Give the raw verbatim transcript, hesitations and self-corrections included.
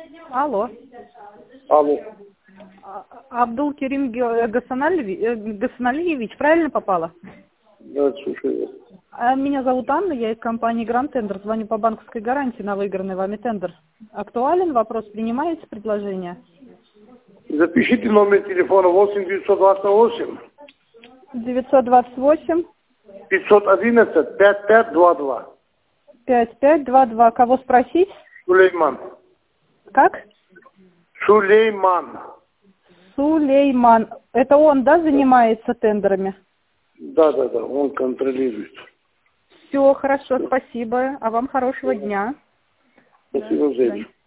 Алло. Алло. А- Абдул Керим Ге- Гасаналеви- э, Гасаналиевич, правильно попала? Да, слушаю. А, Меня зовут Анна, я из компании Гранд Тендер, звоню по банковской гарантии на выигранный вами тендер. Актуален вопрос, принимаете предложение? Запишите номер телефона восемь девятьсот двадцать восемь девятьсот двадцать восемь пятьсот одиннадцать пятьдесят пять двадцать два. пятьдесят пять двадцать два. Кого спросить? Сулейман. Как? Сулейман. Сулейман. Это он, да, занимается тендерами? Да, да, да, он контролирует. Все, хорошо, спасибо. А вам хорошего дня. Спасибо До за свидания. это.